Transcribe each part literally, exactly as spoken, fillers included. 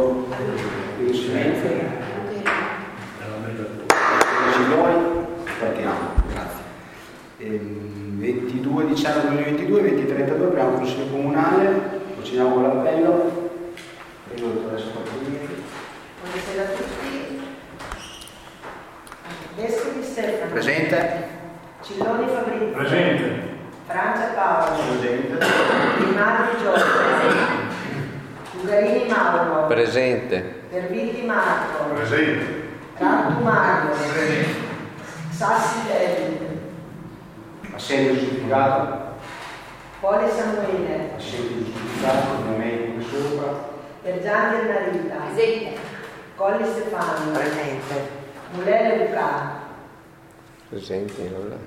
chiedo il silenzio. Noi partiamo, grazie. Ehm, ventidue dicembre duemilaventidue, venti trentadue, abbiamo consiglio comunale, procediamo con l'appello. Prego, dottoressa Quattronieri. Buonasera a tutti. Vescovi Stefano. Presente. Cilloni Fabrizio. Presente. Francia Paolo. Presente. Grimaldi Giorgio. Ugarini Mauro. Presente. Perviti Marco. Presente. Rantu Mario. Presente. Sassi David. Assente giustificato. Poli Samuele. Assente giustificato, come me come sopra. Pergiani Enarita. Presente. Colli Stefano. Presente. Mulele Luca. Presente, non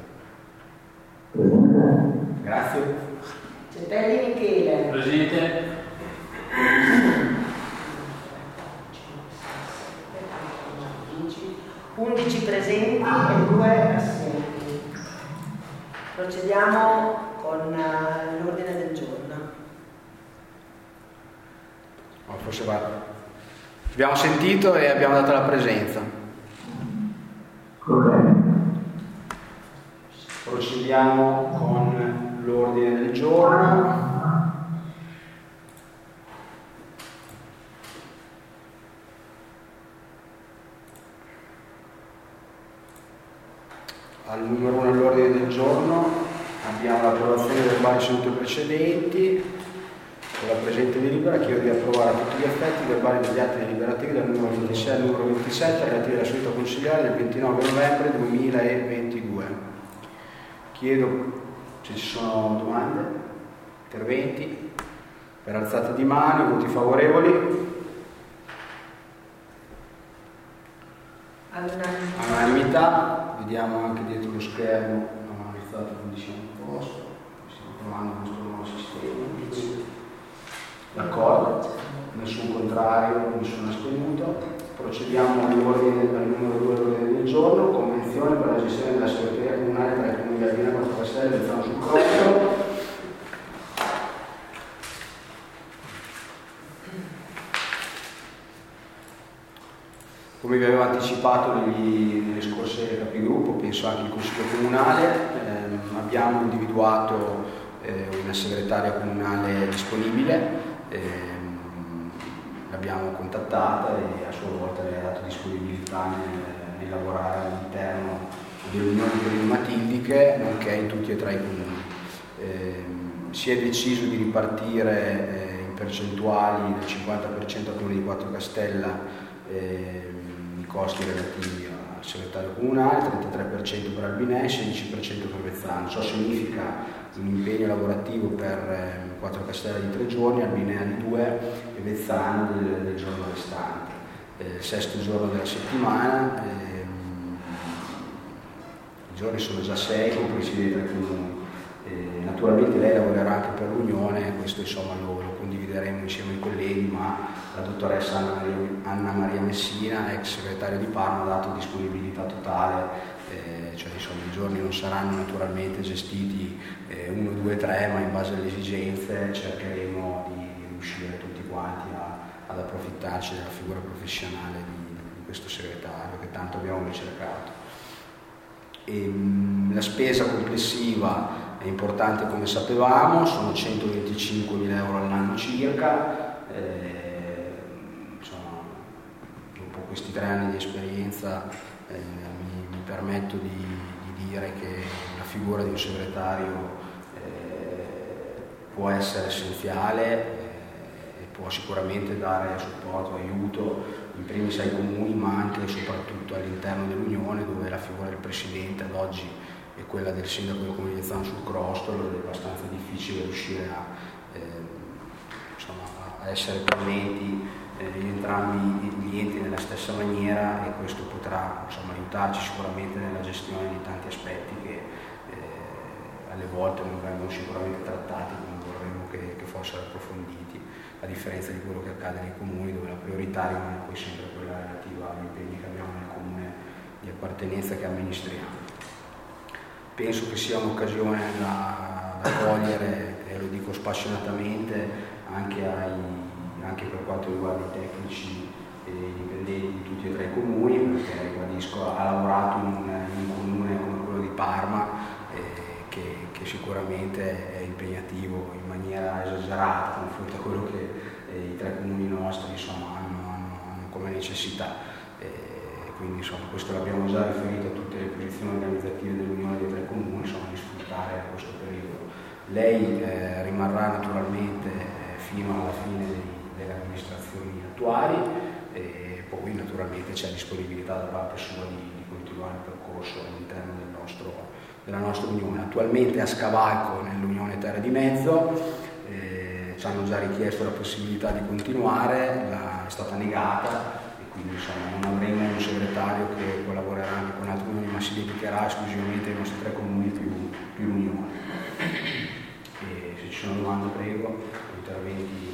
Grazie. Cepelli Michele. Presente. undici presenti e due assenti. Procediamo con uh, l'ordine del giorno. Oh, forse guarda. Abbiamo sentito e abbiamo dato la presenza. Procediamo con l'ordine del giorno. Al numero uno all'ordine del giorno abbiamo l'approvazione dei verbali sedute precedenti. Con la presente delibera chiedo di approvare a tutti gli effetti i verbali degli atti deliberativi dal numero ventisei al numero ventisette relativi alla seduta consigliare del ventinove novembre duemilaventidue. Chiedo se ci sono domande, interventi, per alzata di mani, voti favorevoli. All'unanimità. All'unanimità, vediamo anche dietro lo schermo la alzata condizione di posto, stiamo provando il nostro nuovo sistema. D'accordo, nessun contrario, nessun astenuto. Procediamo all'ordine al numero due all'ordine del giorno, convenzione per la gestione della segreteria comunale tra i comuni di Albina, Quattro Castelli e Vezzano sul Crostolo. Come vi avevo anticipato negli, nelle scorse capigruppo, penso anche il Consiglio Comunale, ehm, abbiamo individuato eh, una segretaria comunale disponibile, ehm, l'abbiamo contattata e a sua volta le ha dato disponibilità nel, nel lavorare all'interno delle unioni matildiche, nonché in tutti e tre i comuni. Ehm, si è deciso di ripartire eh, in percentuali del cinquanta per cento al comune di Quattro Castella eh, i costi relativi al segretario comunale, trentatré per cento per Albinè, sedici per cento per Vezzano. Ciò significa un impegno lavorativo per eh, Quattro Castella di tre giorni, Albinea di due e Vezzano del, del giorno restante. Eh, il sesto giorno della settimana, ehm, i giorni sono già sei, compresi dai comuni. Eh, naturalmente lei lavorerà anche per l'Unione, questo insomma lo, lo condivideremo insieme ai colleghi, ma la dottoressa Anna Maria, Anna Maria Messina, ex segretaria di Parma, ha dato disponibilità totale, eh, cioè insomma i giorni non saranno naturalmente gestiti eh, uno, due, tre, ma in base alle esigenze cercheremo di riuscire tutti quanti a, ad approfittarci della figura professionale di, di questo segretario che tanto abbiamo ricercato. E, mh, la spesa complessiva è importante come sapevamo, sono centoventicinquemila euro all'anno circa, eh, insomma, dopo questi tre anni di esperienza eh, mi, mi permetto di, di dire che la figura di un segretario eh, può essere essenziale eh, e può sicuramente dare supporto, aiuto in primis ai comuni ma anche e soprattutto all'interno dell'Unione, dove la figura del Presidente ad oggi e quella del sindaco del comune di Vezzano sul Crostolo è abbastanza difficile riuscire a, eh, insomma, a essere presenti eh, in entrambi gli enti nella stessa maniera, e questo potrà insomma, aiutarci sicuramente nella gestione di tanti aspetti che eh, alle volte non vengono sicuramente trattati come vorremmo che, che fossero approfonditi, a differenza di quello che accade nei comuni, dove la priorità rimane poi sempre quella relativa agli impegni che abbiamo nel comune di appartenenza che amministriamo. Penso che sia un'occasione da, da cogliere, e lo dico spassionatamente, anche, ai, anche per quanto riguarda i tecnici tecnici e dipendenti di tutti e tre i comuni, perché ribadisco ha lavorato in un, in un comune come quello di Parma eh, che, che sicuramente è impegnativo in maniera esagerata a confronto a quello che eh, i tre comuni nostri insomma, hanno, hanno, hanno come necessità. Eh, quindi insomma, questo l'abbiamo già riferito a tutte le posizioni organizzative dell'Unione dei tre comuni, insomma, di sfruttare questo periodo. Lei eh, rimarrà naturalmente eh, fino alla fine dei, delle amministrazioni attuali e poi naturalmente c'è disponibilità da parte sua di, di continuare il percorso all'interno del nostro, della nostra Unione. Attualmente a scavalco nell'Unione Terre di Mezzo, eh, ci hanno già richiesto la possibilità di continuare, la, è stata negata. Quindi insomma, non avremo un segretario che collaborerà anche con altre unioni, ma si dedicherà esclusivamente ai nostri tre comuni più, più l'unione. E se ci sono domande prego, interventi.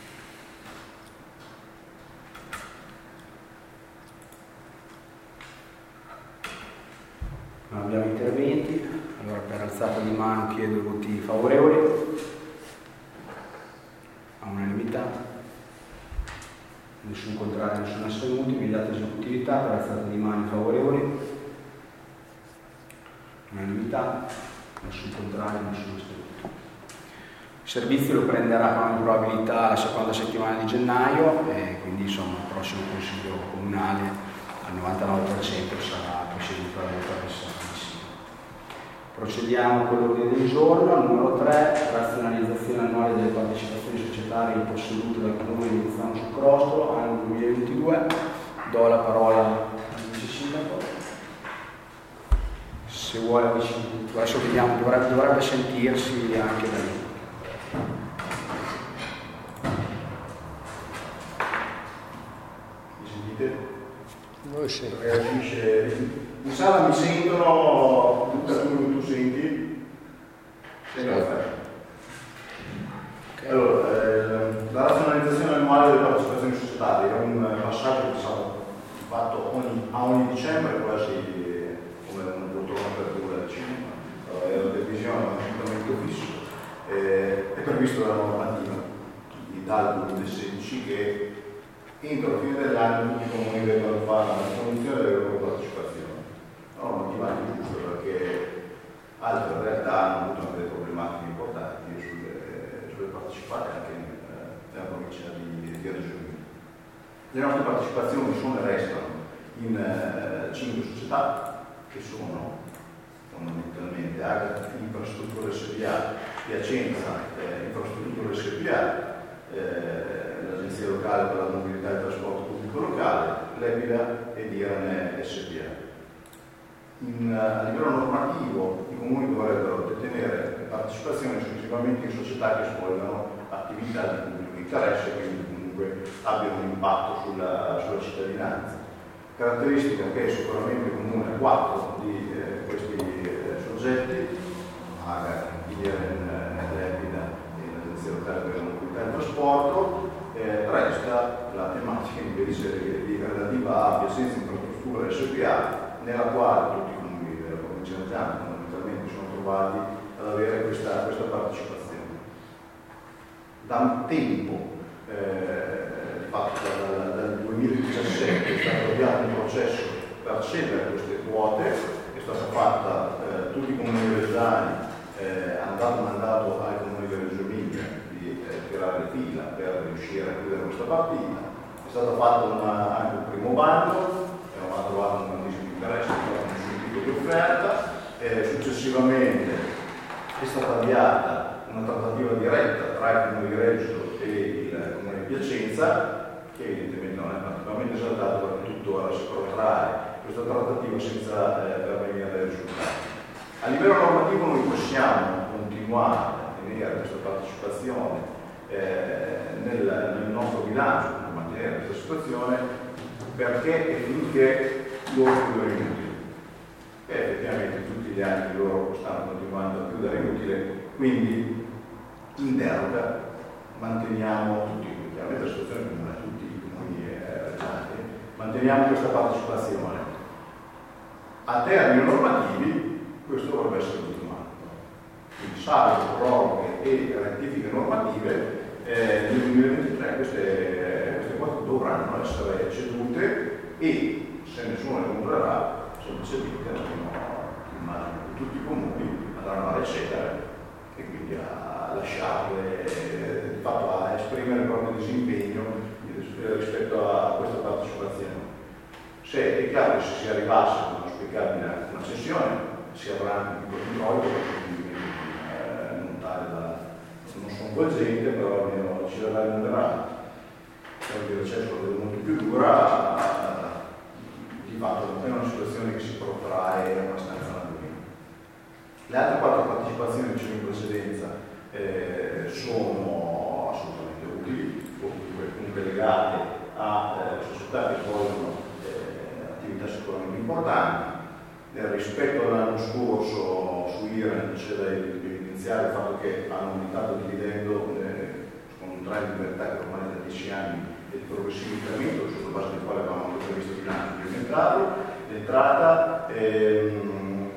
Non abbiamo interventi, allora per alzata di mano chiedo voti favorevoli. A unanimità. Nessun contrario, nessun astenuti, immediata esecutività per alzata di mani favorevoli, unanimità, nessun contrario, nessun astenuto. Il servizio lo prenderà con probabilità la seconda settimana di gennaio e quindi insomma il prossimo consiglio comunale al novantanove per cento sarà presieduto dalla dottoressa Messina. Procediamo con l'ordine del giorno, numero tre, razionalizzazione annuale delle partecipazioni societarie in posseduto dal Comune di Luzzano sul Crostolo, anno duemilaventidue. Do la parola al vice sindaco. Se vuole, adesso vediamo, dovrebbe, dovrebbe sentirsi anche da lì. Mi sentite? Noi sì. Reagisce. In sala mi sentono, Luca, tu, tu senti? Sì. Okay. Allora, eh, la razionalizzazione annuale delle partecipazioni societarie è un passaggio che è stato fatto ogni, a ogni dicembre, quasi come un poltrona per apertura del cinema, è la televisione, è un appuntamento fisso, eh, è previsto dalla normativa dal duemilasedici che entro la fine dell'anno tutti i comuni devono fare la promozione delle loro partecipazioni. La normativa è anche giusta perché altre realtà hanno avuto anche delle problematiche importanti sulle, sulle partecipate anche in, nella provincia di, di Reggio Emilia. Le nostre partecipazioni sono e restano in uh, cinque società che sono fondamentalmente Agata Infrastrutture S P A, Piacenza eh, Infrastrutture S P A, eh, l'Agenzia Locale per la Mobilità e il Trasporto Pubblico Locale, l'Epida e l'Irane S P A. In, a livello normativo i comuni dovrebbero detenere partecipazioni esclusivamente in società che svolgano attività di pubblico interesse, quindi comunque abbiano un impatto sulla, sulla cittadinanza. Caratteristica che è sicuramente comune a quattro di eh, questi eh, soggetti, AGA, IREN, l'Epida e l'Agenzia Locale per la Mobilità e il Trasporto, eh, resta la tematica invece relativa a Piacenza Infrastrutture S P A, nella quale tutti i comuni della provincia di Lazzano fondamentalmente sono trovati ad avere questa, questa partecipazione. Da un tempo, eh, fatto dal, dal duemiladiciassette, è stato avviato un processo per cedere queste quote, è stata fatta, eh, tutti i comuni venezuelani eh, hanno dato mandato ai comuni di Reggio Emilia di eh, tirare le fila per riuscire a chiudere questa partita, è stato fatto una, anche un primo bando, abbiamo trovato un grandissimo interesse per un tipo di offerta, eh, successivamente è stata avviata una trattativa diretta tra il Comune di Reggio e il Comune di Piacenza, che evidentemente non è particolarmente esaltato perché tuttora si protrae questa trattativa senza eh, pervenire dai risultati. A livello normativo noi possiamo continuare a tenere questa partecipazione eh, nel, nel nostro bilancio, per mantenere questa situazione, perché e finché loro chiudono inutile. E effettivamente tutti gli anni loro stanno continuando a chiudere inutile, quindi in deroga manteniamo tutti, chiaramente la situazione comune a tutti i comuni regionali, manteniamo questa partecipazione. A termini normativi questo dovrebbe essere continuato. Quindi salvo proroghe e rettifiche normative, eh, nel duemilaventitré queste, queste quote dovranno potranno essere cedute e se nessuno le comprerà, semplicemente immagino che tutti i comuni andranno a recedere e quindi a lasciarle, di fatto a esprimere il proprio disimpegno rispetto a questa partecipazione. Se è chiaro che se si arrivasse con un'auspicabile una cessione, si avranno più controlli, eh, non tale da non sconvolgente, però almeno ci verrà remunerato. Se il recesso lo vedo molto più dura, di fatto è una situazione che si protrae abbastanza naturale. Le altre quattro partecipazioni, dicevo in precedenza, eh, sono assolutamente utili, o comunque legate a eh, società che svolgono eh, attività sicuramente importanti. Eh, rispetto all'anno scorso su I R E N c'è da evidenziare il fatto che hanno aumentato il dividendo eh, con un trend di libertà che ormai da dieci anni è di progressivo incremento, sulla base del quale avevamo anche previsto il bilancio di aumentato l'entrata. Ehm,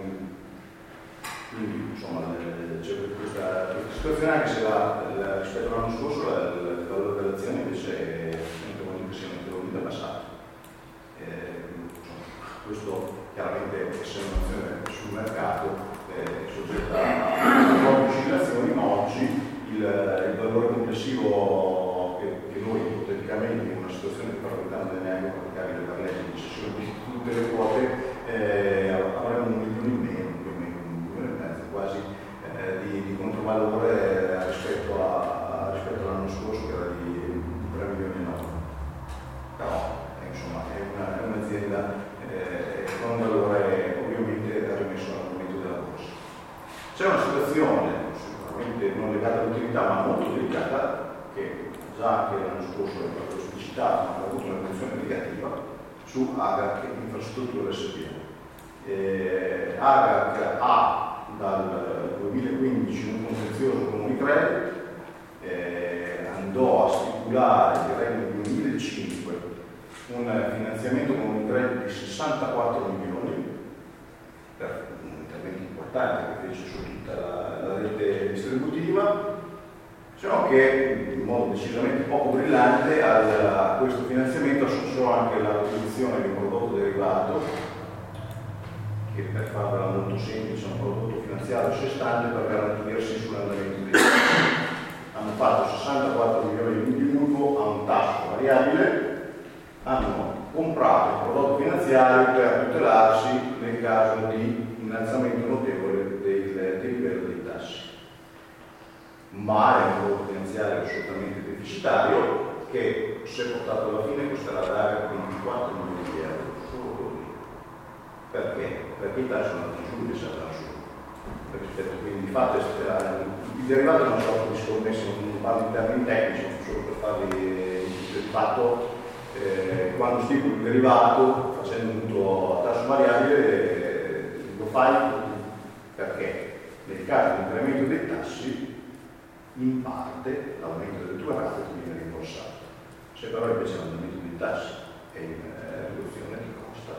quindi insomma c'è questa, questa situazione, anche se la, la, rispetto all'anno scorso la, la, il valore dell'azione invece è che sia notevolmente abbassato. Eh, insomma, questo chiaramente essendo un'azione sul mercato è soggetta a nuove oscillazioni, ma oggi il, il valore complessivo che, che noi ipoteticamente in una situazione che parliamo neanche praticabile per legge di cessione di tutte le quote eh, avremo un milione in meno, più o meno un milione e mezzo quasi eh, di, di controvalore rispetto, a, rispetto all'anno scorso che era di tre milioni e nove. Però eh, insomma è, una, è un'azienda eh, con un valore ovviamente rimesso al momento della borsa. C'è una situazione sicuramente non legata all'utilità ma molto delicata che già anche l'anno scorso è stato esplicitato, ma ha avuto una funzione negativa su Agac Infrastrutture S P A. Eh, Agac ha dal duemilaquindici un contenzioso con Unicredit, eh, andò a stipulare direi nel duemilacinque un finanziamento con Unicredit di sessantaquattro milioni per un intervento importante che fece su tutta la, la rete distributiva. Ciò che in modo decisamente poco brillante al, a questo finanziamento associò anche l'acquisizione di un prodotto derivato che per farla molto semplice è un prodotto finanziario a sé stante per garantirsi sull'andamento dei tassi. Hanno fatto sessantaquattro milioni di mutuo a un tasso variabile, hanno comprato il prodotto finanziario per tutelarsi nel caso di innalzamento notevole del, del livello dei tassi. Ma è un prodotto finanziario assolutamente deficitario che se portato alla fine costerà dare ventiquattro milioni di euro solo così. Perché? Perché i tassi sono andati giù e saranno su. Rispetto, quindi di fatto il derivato è una sorta di scommessa, non parlo in termini tecnici, ma solo per farvi il fatto eh, quando stipuli il derivato facendo un mutuo a tasso variabile eh, lo fai perché nel caso di incremento dei tassi in parte l'aumento delle tue rate ti viene rimborsato. Se però invece l'andamento dei tassi è in eh, riduzione di costa,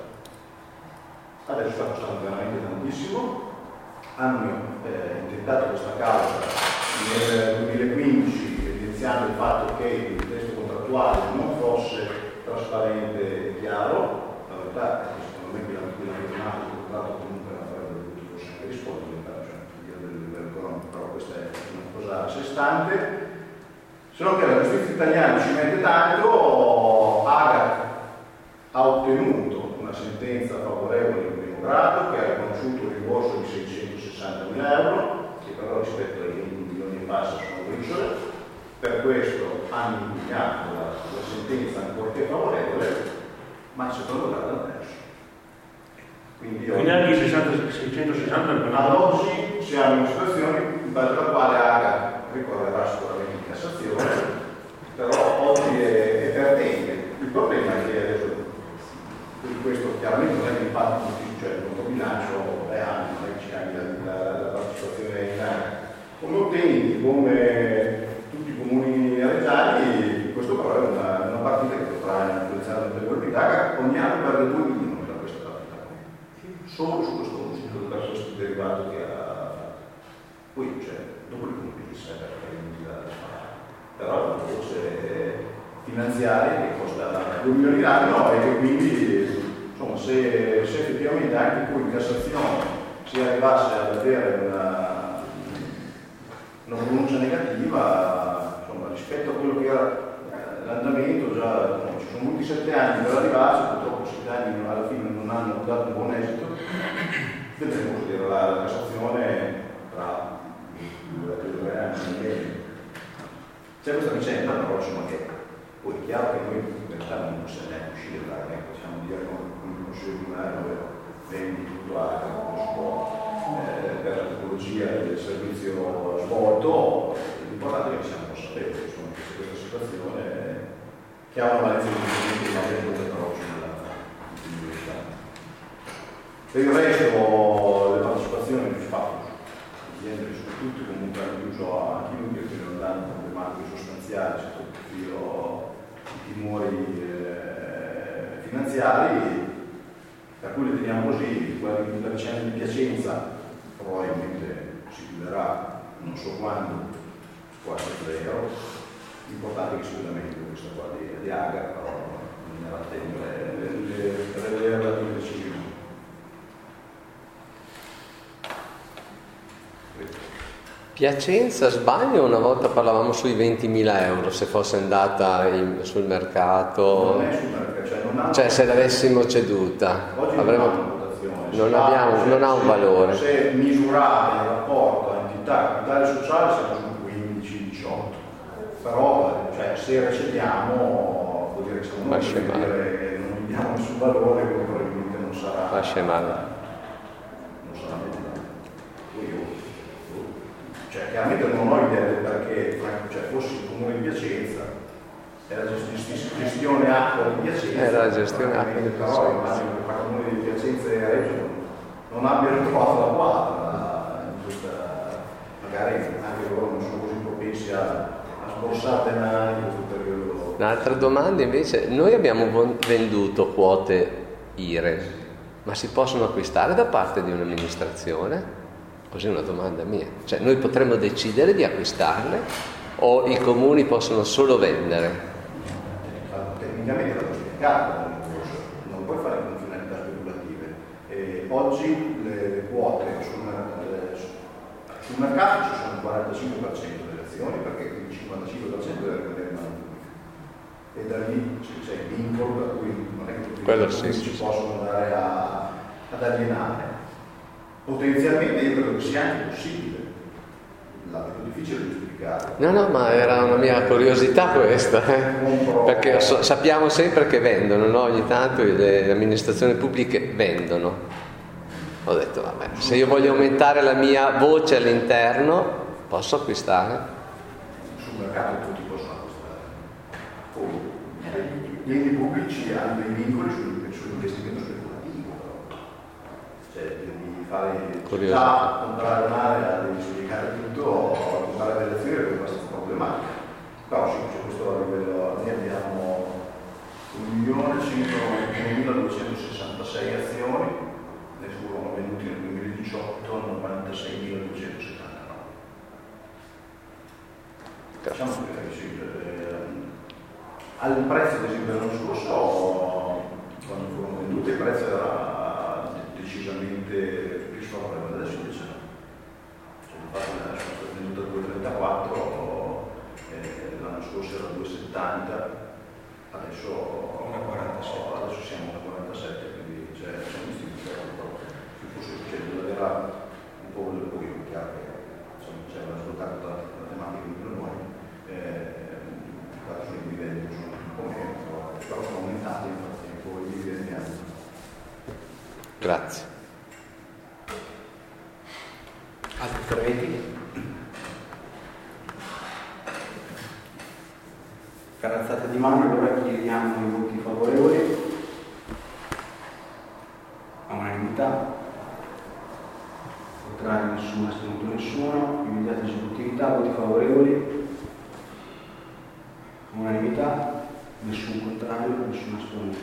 adesso sta costando veramente tantissimo. Hanno eh, intentato questa causa nel duemilaquindici evidenziando il fatto che il testo contrattuale non fosse trasparente e chiaro. La verità è che secondo me la firmata del contratto comunque avrebbe dovuto forse anche rispondere, cioè del livello economico, però questa è una cosa a sé stante. Se no che la giustizia italiana ci mette tanto, Agac ha ottenuto una sentenza favorevole in primo grado che ha riconosciuto un rimborso di seicentosessantamila euro, che però rispetto ai venti milioni e passa sono briciole. Per questo hanno impugnato la, la sentenza ancorché favorevole, ma il secondo grado hanno perso. Quindi, Quindi anche i seicentosessanta ad oggi siamo in una situazione in base alla quale Agac ricorrerà sicuramente in Cassazione, però oggi è, è perdente. Il problema è che adesso questo chiaramente non è di impatto, cioè il conto bilancio è anche, non è che ci cambia la, la partecipazione in Agac. Come utenti, come tutti i comuni regionali, questo però è una, una partita che potrà influenzare notevolmente. Agac ogni anno perde due milioni da questa partita, solo su questo, su questo derivato che ha fatto. Poi, cioè, dopo li compensa perché è inutile da sparare. Però la voce finanziaria che costa due milioni l'anno e che quindi insomma, se, se effettivamente anche poi in Cassazione si arrivasse ad avere una, una pronuncia negativa, insomma, rispetto a quello che era l'andamento, già no, ci sono voluti sette anni per arrivarci, purtroppo sette anni alla fine non hanno dato un buon esito. Vedremo così la, la Cassazione tra due o tre anni. C'è questa vicenda però insomma che poi è chiaro che noi in realtà non possiamo neanche uscire da che possiamo dire come il Consiglio Comunale dove vendi tutto a eh, per la tipologia del servizio svolto. L'importante è che siamo consapevoli insomma, che c'è questa situazione che ha una valenza di una vendita però sulla continuità. Per il resto le partecipazioni che si fanno gli enti soprattutto comunque hanno chiuso anche inutili che non danno problematiche sostanziali sotto il profilo di timori eh, finanziari, per cui le teniamo così. La vicenda di Piacenza probabilmente si chiuderà non so quando, quasi zero. L'importante è che sicuramente questa qua di, di Aga però non era attento le relative decisioni. Piacenza, sbaglio, una volta parlavamo sui ventimila euro se fosse andata in, sul mercato. Non è sul mercato, cioè, non ha cioè se l'avessimo ceduta. Oggi avremmo, non ha una votazione. Non, abbiamo, se, non ha un se, valore. Se misurate in rapporto a entità capitale sociale siamo su quindici diciotto. Però cioè, se recediamo vuol dire che siamo noi che non abbiamo nessun valore, quindi probabilmente non sarà. Va scemare. Non sarà nulla. Cioè, chiaramente non ho idea del perché cioè, fossi il comune di Piacenza, era gestione acqua di Piacenza. Era la gestione acqua di Piacenza. Però immagino che il comune di Piacenza e Reggio non abbiano trovato la quadra in questa, magari anche loro non sono così propensi a. Un'altra domanda invece, noi abbiamo venduto quote I R E, ma si possono acquistare da parte di un'amministrazione? Così è una domanda mia, cioè noi potremmo decidere di acquistarle o i comuni possono solo vendere? Tecnicamente è giustificato, non puoi fare con finalità speculative. E oggi le, le quote sul, sul mercato ci sono il quarantacinque per cento delle azioni perché il cinquantacinque per cento deve rimanere in mano pubblica e da lì c'è il vincolo per cui non è che tutti Quello i sì, ci sì, possono andare a, ad alienare. Potenzialmente io credo che sia anche possibile, la vedo difficile giustificare. No, no, ma era una mia curiosità questa, eh? Perché so, sappiamo sempre che vendono, no? Ogni tanto le amministrazioni pubbliche vendono. Ho detto, vabbè, se io voglio aumentare la mia voce all'interno, posso acquistare? Sul mercato tutti possono acquistare. Poi, gli enti pubblici hanno dei vincoli sull'investimento speculativo, però. Cioè, devi fare già comprare un'area, devi spiegare tutto, comprare delle azioni è abbastanza problematica. Però sì, c'è questo a livello, noi abbiamo un milione centoduecentosessantasei azioni. Ne furono venuti nel duemiladiciotto novantaseimiladuecentosettantanove. Diciamo che sì, eh, al prezzo ad esempio dell'anno scorso, quando furono vendute, il prezzo era decisamente più sfavorevole, adesso invece no. Cioè, infatti sono state vendute a due virgola trentaquattro, eh, l'anno scorso era due virgola settanta, adesso, adesso siamo a quarantasette, quindi cioè, siamo visti era un po' quello che io, chiaro che insomma, c'è un risultato da tematica di noi, eh, infatti sono i dividendi che sono un po' meno, però sono aumentati nel frattempo i dividendi anni. Grazie. Altri interventi? Carazzata di mano, allora chiediamo i voti favorevoli. A unanimità. Contrario nessuno, astenuto nessuno. Immediata esecutività, voti favorevoli. Unanimità, nessun contrario, nessun astenuto.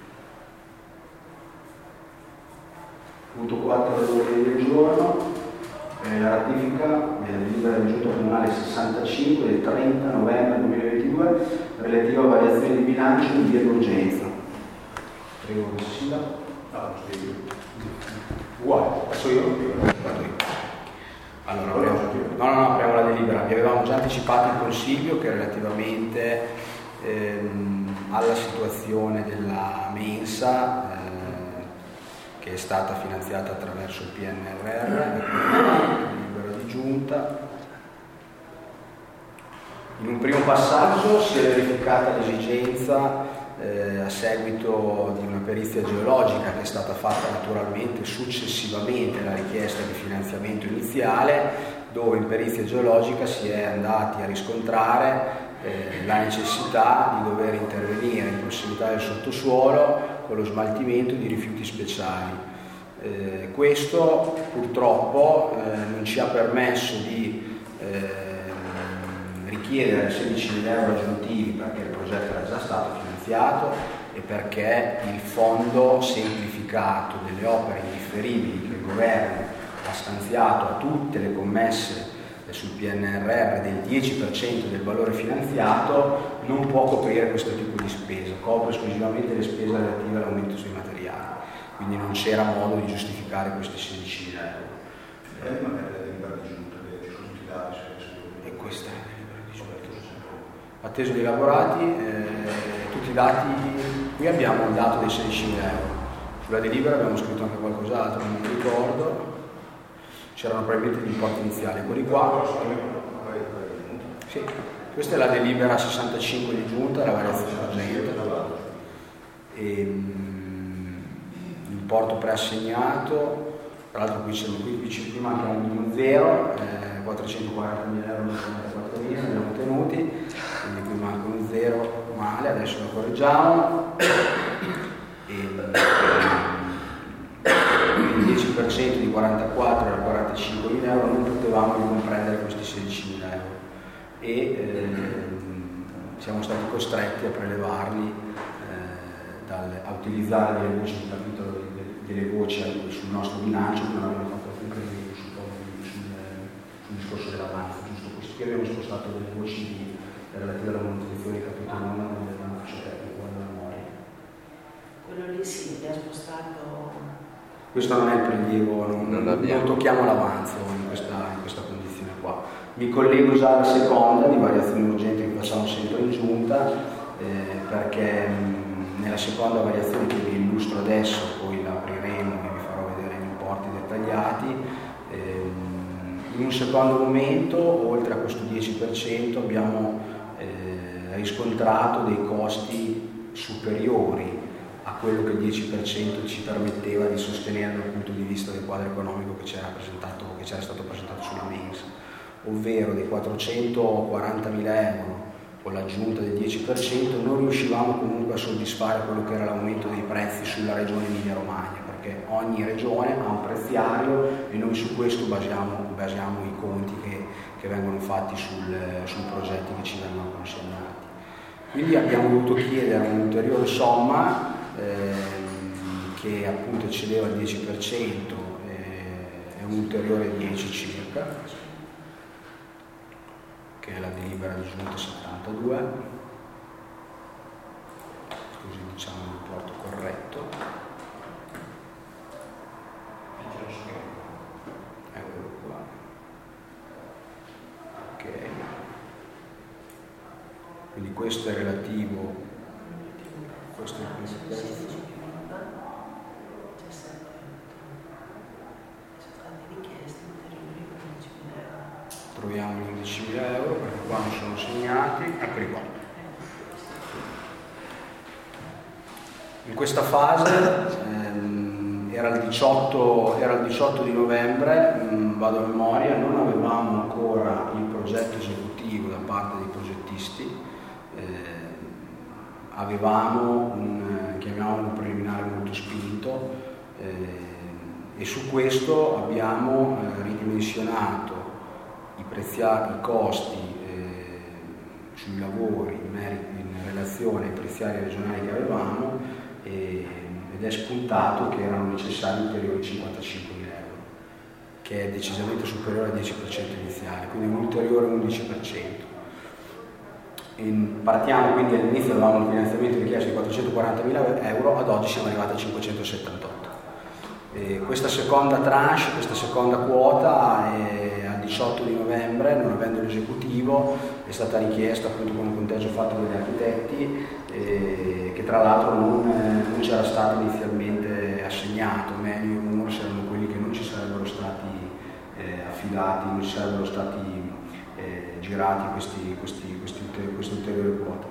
Punto quattro dell'ordine del giorno, eh, la ratifica della delibera del Giunta Comunale sessantacinque del trenta novembre duemilaventidue ventidue, relativa a variazione di bilancio in via d'urgenza. Prego, Messina. No, spiego. Uguale, faccio io? Vado io. Allora, apriamo, no, no, no, apriamo la delibera. Vi avevamo già anticipato il Consiglio che relativamente ehm, alla situazione della mensa, eh, che è stata finanziata attraverso il P N R R, la delibera di giunta. In un primo passaggio si è verificata l'esigenza eh, a seguito di una perizia geologica che è stata fatta naturalmente successivamente alla richiesta di finanziamento iniziale, dove in perizia geologica si è andati a riscontrare eh, la necessità di dover intervenire in prossimità del sottosuolo con lo smaltimento di rifiuti speciali. Eh, questo purtroppo eh, non ci ha permesso di eh, richiedere sedicimila euro aggiuntivi perché il progetto era già stato finanziato e perché il fondo semplificato delle opere indifferibili che il governo ha stanziato a tutte le commesse sul P N R R del dieci per cento del valore finanziato non può coprire questo tipo di spesa, copre esclusivamente le spese relative all'aumento sui materiali, quindi non c'era modo di giustificare questi sedicimila euro. E questa è atteso gli elaborati, eh, tutti i dati, qui abbiamo il dato dei sedicimila euro, sulla delibera abbiamo scritto anche qualcos'altro, non mi ricordo, c'erano probabilmente gli importi iniziali, quelli qua, sì, questa è la delibera sessantacinque di giunta, la variazione urgente, l'importo preassegnato, tra l'altro qui c'è qui, qui, qui manca uno zero, eh, quattrocentoquarantamila euro, novantaquattromila ne abbiamo tenuti, quindi qui manca uno zero male, adesso lo correggiamo. E, il dieci per cento di quarantaquattro era quarantacinquemila euro, non potevamo ricomprendere questi sedicimila euro e ehm, siamo stati costretti a prelevarli, eh, dal, a utilizzare delle voci di capitolo, delle voci sul nostro bilancio che non abbiamo fatto alcun credito sul, sul, sul discorso dell'avanzo, giusto? Questo abbiamo spostato delle voci di, relative alla manutenzione di capitolo uno del bilancio tecnico della memoria. Quello lì sì, li ha spostato. Questo non è il prelievo, non, non, non tocchiamo l'avanzo in questa, in questa condizione qua. Mi collego già alla seconda di variazione urgente che facciamo sempre in giunta, eh, perché mh, nella seconda variazione che vi illustro adesso, poi la apriremo e vi farò vedere gli importi dettagliati. Ehm, in un secondo momento, oltre a questo dieci per cento, abbiamo eh, riscontrato dei costi superiori a quello che il dieci per cento ci permetteva di sostenere dal punto di vista del quadro economico che c'era, presentato, che c'era stato presentato sulla mensa, ovvero dei quattrocentoquarantamila euro con l'aggiunta del dieci per cento non riuscivamo comunque a soddisfare quello che era l'aumento dei prezzi sulla regione Emilia-Romagna, perché ogni regione ha un prezziario e noi su questo basiamo, basiamo i conti che, che vengono fatti sul, sui progetti che ci vengono consegnati. Quindi abbiamo dovuto chiedere un'ulteriore somma ehm, che appunto eccedeva il dieci per cento e un ulteriore dieci circa, che è la delibera di giunta settantadue, così diciamo l'importo corretto. Eccolo qua. Ok. Quindi questo è relativo, questo è il principio. Troviamo gli undicimila euro perché qua non sono segnati, eccoli qua. In questa fase ehm, era, il diciotto, era il diciotto di novembre, mh, vado a memoria, non avevamo ancora il progetto esecutivo da parte dei progettisti, eh, avevamo un, chiamiamolo un preliminare molto spinto eh, e su questo abbiamo eh, ridimensionato i preziari, i costi eh, sui lavori in, merito, in relazione ai preziari regionali che avevamo eh, ed è spuntato che erano necessari ulteriori cinquantacinquemila euro, che è decisamente superiore al dieci per cento iniziale, quindi un ulteriore undici per cento. In, partiamo quindi all'inizio avevamo un finanziamento richiesto di quattrocentoquarantamila euro, ad oggi siamo arrivati a cinquecentosettantotto. E questa seconda tranche, questa seconda quota è al diciotto di novembre, non avendo l'esecutivo, è stata richiesta appunto con un conteggio fatto dagli architetti, eh, che tra l'altro non, eh, non c'era stato inizialmente assegnato, meglio i rumors erano quelli che non ci sarebbero stati eh, affidati, non ci sarebbero stati eh, girati questi, questi, questi, queste ulteriori quote.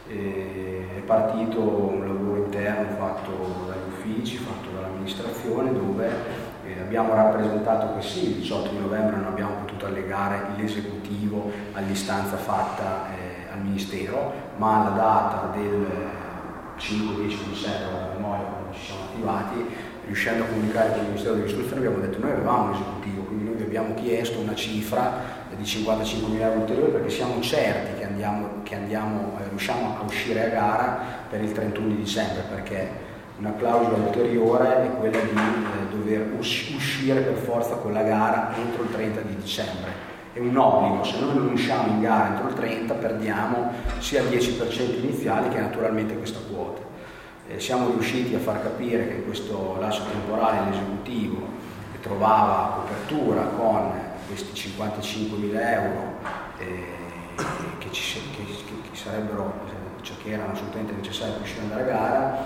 E è partito un lavoro interno fatto dagli uffici, fatto dall'amministrazione, dove eh, abbiamo rappresentato che sì, il diciotto di novembre non abbiamo potuto allegare l'esecutivo all'istanza fatta eh, al Ministero, ma alla data del cinque dieci dicembre, alla memoria, quando ci siamo attivati, riuscendo a comunicare con il Ministero dell'Istruzione, abbiamo detto noi avevamo l'esecutivo, quindi noi vi abbiamo chiesto una cifra di cinquantacinquemila euro ulteriori perché siamo certi che andiamo, che andiamo eh, riusciamo a uscire a gara per il trentuno di dicembre, perché una clausola ulteriore è quella di eh, dover us- uscire per forza con la gara entro il trenta di dicembre. È un obbligo, se noi non usciamo in gara entro il trenta perdiamo sia il dieci per cento iniziale che naturalmente questa quota. Eh, siamo riusciti a far capire che in questo lasso temporale l'esecutivo trovava copertura con questi cinquantacinquemila euro eh, che, ci, che, che, che sarebbero, cioè che erano assolutamente necessari per uscire ad andare a gara.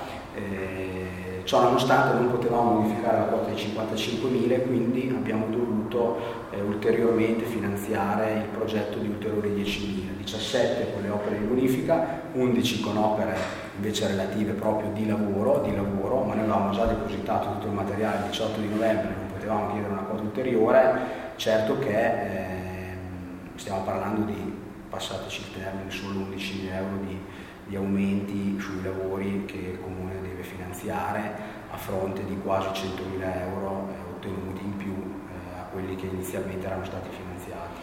Eh, ciò nonostante non potevamo modificare la quota di cinquantacinquemila e quindi abbiamo dovuto eh, ulteriormente finanziare il progetto di ulteriori diecimila, diciassette con le opere di bonifica, undici con opere invece relative proprio di lavoro, di lavoro, ma noi avevamo già depositato tutto il materiale il diciotto di novembre, non potevamo chiedere una quota ulteriore. Certo che eh, stiamo parlando di, passateci il termine, solo undicimila euro di, di aumenti sui lavori che il Comune deve finanziare a fronte di quasi centomila euro eh, ottenuti in più eh, a quelli che inizialmente erano stati finanziati.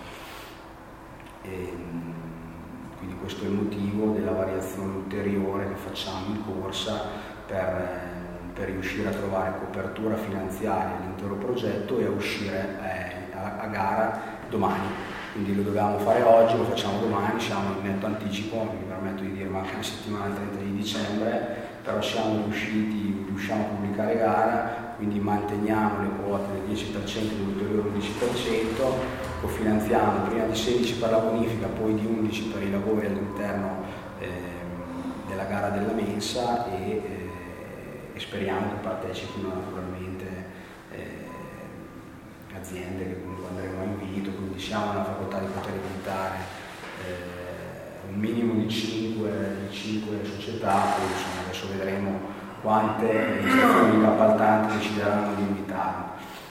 E, quindi questo è il motivo della variazione ulteriore che facciamo in corsa per, eh, per riuscire a trovare copertura finanziaria all'intero progetto e a uscire eh, a gara domani, quindi lo dovevamo fare oggi, lo facciamo domani, siamo in netto anticipo, mi permetto di dire manca una settimana il trenta di dicembre, però siamo riusciti, riusciamo a pubblicare gara, quindi manteniamo le quote del dieci per cento e dell'ulteriore undici per cento, cofinanziamo prima di sedici per la bonifica, poi di undici per i lavori all'interno eh, della gara della mensa e, eh, e speriamo che partecipino naturalmente eh, aziende che comunque andremo a invito, quindi siamo nella facoltà di poter invitare eh, un minimo di cinque società, poi insomma, adesso vedremo quante stazioni appaltanti decideranno di invitarmi.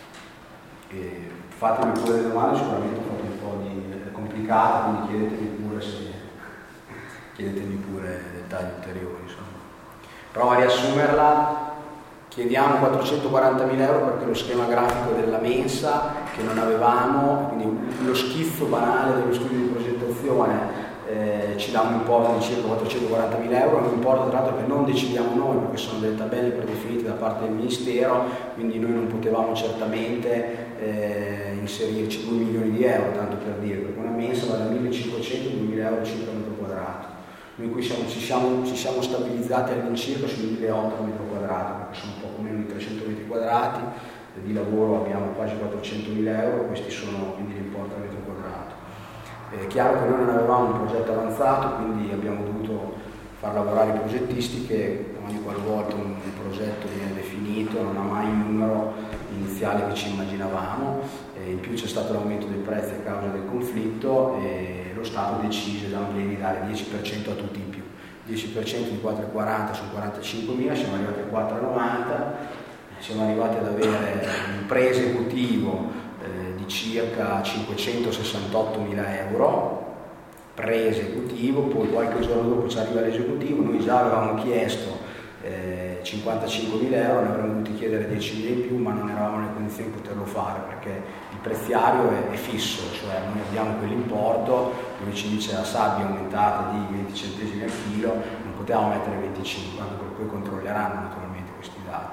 E fatemi pure le domande, sicuramente ho fatto un po' di è complicata, quindi chiedetemi pure se chiedetemi pure dettagli ulteriori. Insomma. Provo a riassumerla. Chiediamo quattrocentoquarantamila euro perché lo schema grafico della mensa che non avevamo, quindi lo schizzo banale dello studio di progettazione eh, ci dà un importo di circa quattrocentoquarantamila euro, un importo tra l'altro che non decidiamo noi perché sono delle tabelle predefinite da parte del Ministero, quindi noi non potevamo certamente eh, inserirci due milioni di euro, tanto per dire, perché una mensa vale da millecinquecento a duemila euro circa metro quadrato. Noi qui siamo, ci, siamo, ci siamo stabilizzati all'incirca su milleottocento metri quadrati, perché sono poco meno di trecento metri quadrati, di lavoro abbiamo quasi quattrocentomila euro, questi sono quindi l'importo al metro quadrato. È chiaro che noi non avevamo un progetto avanzato, quindi abbiamo dovuto far lavorare i progettisti che ogni qualvolta un progetto viene definito non ha mai il numero iniziale che ci immaginavamo, e in più c'è stato l'aumento dei prezzi a causa del conflitto e lo Stato decise da Amblè di dare dieci per cento a tutti in più, dieci per cento di quattro virgola quaranta su quarantacinquemila, siamo arrivati a quattro virgola novanta, siamo arrivati ad avere un pre-esecutivo eh, di circa cinquecentosessantottomila euro, pre-esecutivo, poi qualche giorno dopo ci arriva l'esecutivo, noi già avevamo chiesto eh, cinquantacinquemila euro, ne avremmo dovuti chiedere diecimila in più, ma non eravamo nelle condizioni di poterlo fare perché il preziario è, è fisso, cioè noi abbiamo quell'importo, dove ci dice la sabbia aumentata di venti centesimi al chilo, non potevamo mettere venticinque, anche perché poi controlleranno naturalmente questi dati.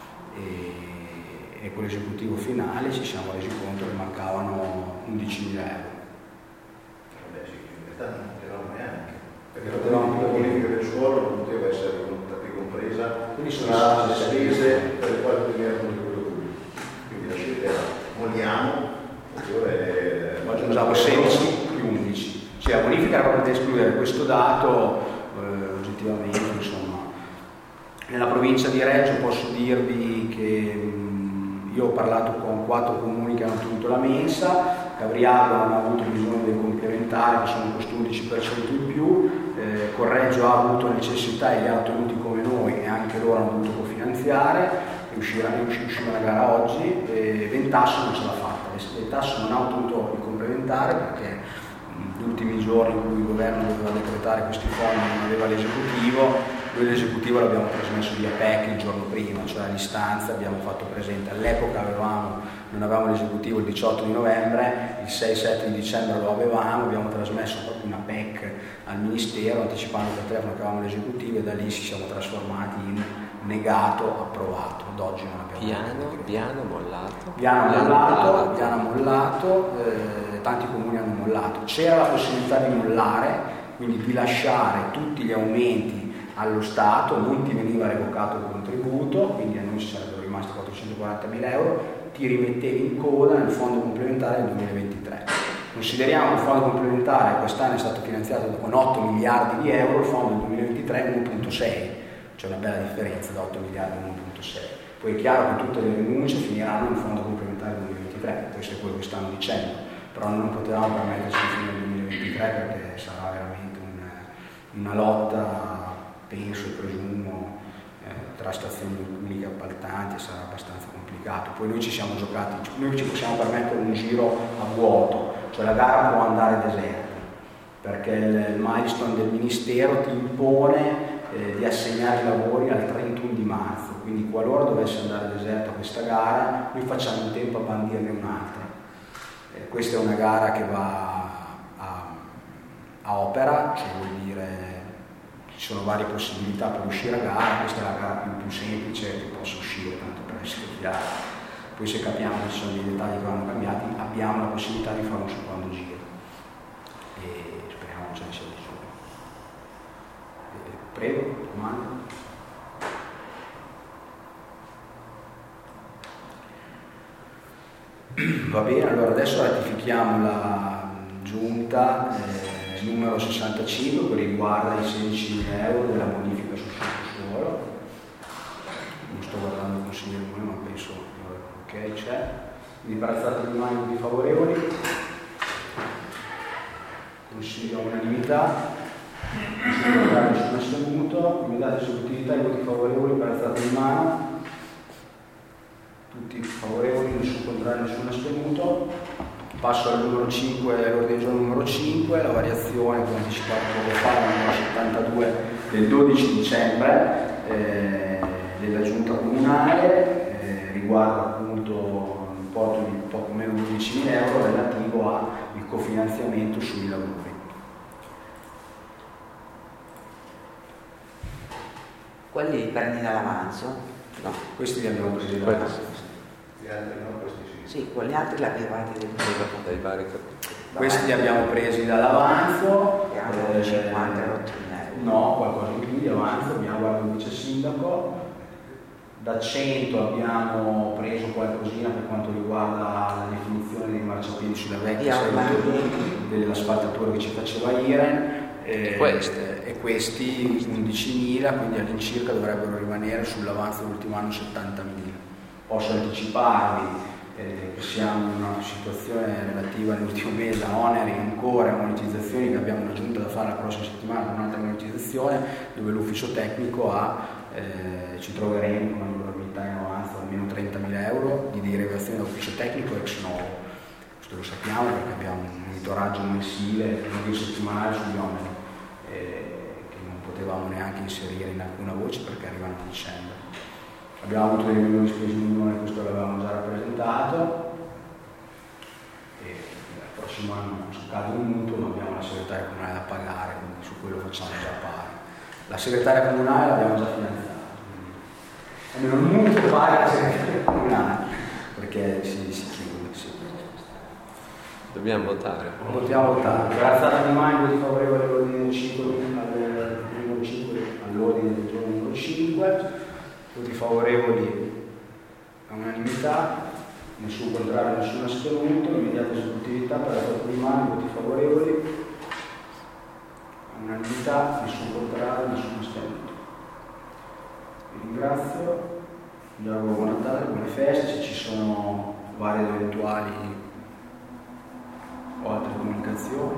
E, e con l'esecutivo finale ci siamo resi conto che mancavano undicimila euro. Vabbè, sì, in realtà non però non è anche. perché la bonifica del suolo non poteva essere ricompresa Quindi tra le spese per le quali veniva contribuito pubblico. Quindi la scelta era molliamo, oppure aggiungiamo sedici più undici. Cioè la bonifica era proprio da escludere. Questo dato eh, oggettivamente, insomma, nella provincia di Reggio posso dirvi che mh, io ho parlato con quattro comuni che hanno ottenuto la mensa. Cavriago non ha avuto bisogno del complementare, che sono questo undici per cento in più, eh, Correggio ha avuto necessità e li ha ottenuti come noi e anche loro hanno dovuto cofinanziare, e uscirà, uscirà la gara oggi, e Ventasso non ce l'ha fatta, Ventasso non ha ottenuto il complementare perché negli ultimi giorni in cui il governo doveva decretare questi fondi non aveva l'esecutivo. Noi l'esecutivo l'abbiamo trasmesso via P E C il giorno prima, cioè all'istanza abbiamo fatto presente, all'epoca avevamo, non avevamo l'esecutivo il diciotto di novembre, il sei sette di dicembre lo avevamo, abbiamo trasmesso proprio una P E C al Ministero anticipando per telefono che avevamo l'esecutivo, e da lì ci siamo trasformati in negato, approvato. Ad oggi non abbiamo piano, piano mollato. Piano mollato, piano mollato, eh, tanti comuni hanno mollato. C'era la possibilità di mollare, quindi di lasciare tutti gli aumenti allo Stato, non ti veniva revocato il contributo, quindi a noi ci sarebbero rimasti quattrocentoquarantamila euro, ti rimettevi in coda nel fondo complementare del duemilaventitré. Consideriamo il fondo complementare quest'anno è stato finanziato con otto miliardi di euro, il fondo del duemilaventitré è uno virgola sei, c'è una bella differenza da otto miliardi a uno virgola sei. Poi è chiaro che tutte le rinunce finiranno nel fondo complementare del duemilaventitré, questo è quello che stanno dicendo, però non potevamo permetterci di finire nel duemilaventitré perché sarà veramente un, una lotta, penso e presumo, eh, tra stazioni pubbliche e appaltanti, sarà abbastanza complicato. Poi noi ci siamo giocati, noi ci possiamo permettere un giro a vuoto, cioè la gara può andare deserta, perché il milestone del Ministero ti impone eh, di assegnare i lavori al trentuno di marzo, quindi qualora dovesse andare deserta questa gara, noi facciamo in tempo a bandirne un'altra. Eh, questa è una gara che va a, a opera, cioè vuol dire ci sono varie possibilità per uscire a gara, questa è la gara più, più semplice che possa uscire, tanto per essere chiaro. Poi se capiamo che ci sono dei dettagli che vanno cambiati, abbiamo la possibilità di fare un secondo giro e speriamo che ce ne sia bisogno. Eh, prego, domanda. Va bene, allora adesso ratifichiamo la giunta eh, numero sessantacinque che riguarda i sedicimila euro della bonifica sul sottosuolo. Non sto guardando il consigliere Mulino, ma penso ok, c'è. Quindi per alzate di mano tutti favorevoli. Consiglio all'unanimità. Nessuno contrario, nessuno astenuto. Mi date esecutività i voti favorevoli per alzate di mano. Tutti favorevoli, nessuno contrario, nessuno astenuto. Passo al numero cinque, all'ordine del giorno numero cinque, la variazione, come anticipato poco fa, la numero settantadue del dodici dicembre eh, della giunta comunale, eh, riguarda appunto un importo di poco meno di undicimila euro relativo al cofinanziamento sui lavori. Quelli li prendi dall'avanzo? No, questi li abbiamo presi dall'avanzo. Gli altri no, questi sì. Sì, quelli altri li avevate dai vari Questi li abbiamo presi dall'avanzo. Che hanno cinquanta euro. No, qualcosa in più di avanzo, abbiamo guardato il vice sindaco. Da cento abbiamo preso qualcosina per quanto riguarda la definizione dei marciapiedi sulla vecchia dell'asfaltatura che ci faceva Iren. Eh, queste. e questi undicimila, quindi all'incirca dovrebbero rimanere sull'avanzo dell'ultimo anno settantamila. Posso anticiparvi eh, che siamo in una situazione relativa all'ultimo mese a oneri ancora, monetizzazioni, che abbiamo una giunta da fare la prossima settimana con un'altra monetizzazione, dove l'ufficio tecnico ha, eh, ci troveremo con una probabilità in avanzo almeno trentamila euro di derivazione da ufficio tecnico ex novo. Questo lo sappiamo perché abbiamo un monitoraggio mensile, non settimanale sugli oneri, eh, che non potevamo neanche inserire in alcuna voce perché arrivano a dicembre. Abbiamo avuto dei milioni di spese in unione, questo l'avevamo già rappresentato, e il prossimo anno sul caso di un mutuo non abbiamo la segretaria comunale da pagare, quindi su quello facciamo già pari. La segretaria comunale l'abbiamo già finanziata, quindi almeno il mutuo paga la segretaria comunale, perché si, si chiude. Si. Dobbiamo votare. Votiamo votare. Per alzata di mano, voti favorevoli all'ordine del ciclo. giorno numero cinque, voti favorevoli a unanimità, nessun contrario, nessun astenuto, immediata esecutività per la Corte di Mani, voti favorevoli a unanimità, nessun contrario, nessun astenuto. Vi ringrazio, vi auguro buon Natale, buone feste, se ci sono varie eventuali o altre comunicazioni.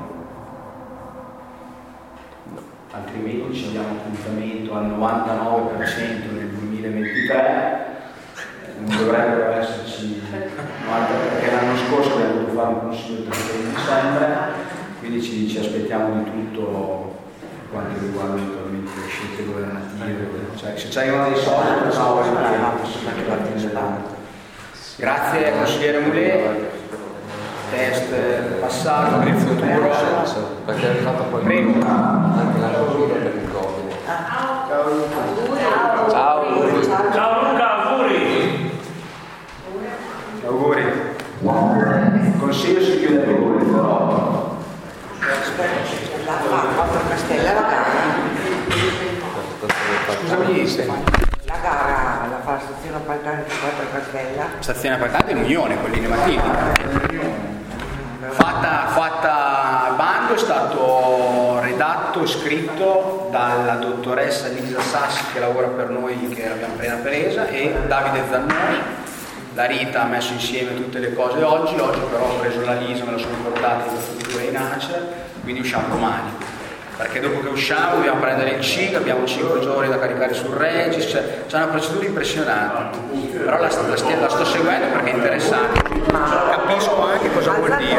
No. Altrimenti ci abbiamo appuntamento al novantanove per cento nel duemilaventitré, non dovrebbero esserci altre, perché l'anno scorso abbiamo dovuto fare un consiglio il trentuno di dicembre, quindi ci, ci aspettiamo di tutto quanto riguarda naturalmente le scelte governative, cioè se c'erano dei soldi facciamo anche partecipare. Grazie consigliere Mulè, test passato per il futuro, perché è arrivato poi prego anche la misura per il Covid. Ciao Luca. Ciao auguri. Ciao Luca, auguri. auguri. Il consiglio si chiude alle due, però La fa Castella la gara. scusami Stefano. La gara la fa la stazione appaltante quattro Castella. Stazione appaltante in Unione, quelli innovativi. Fatta, fatta il bando è stato redatto e scritto dalla dottoressa Lisa Sassi che lavora per noi, che l'abbiamo appena presa, e Davide Zannoni. La Rita ha messo insieme tutte le cose oggi, oggi però ho preso la Lisa, me la sono portata in struttura in ACER, quindi usciamo domani. Perché dopo che usciamo dobbiamo prendere il C I G, abbiamo cinque giorni da caricare sul Regis, cioè c'è una procedura impressionante. Però la, la, la sto seguendo perché è interessante.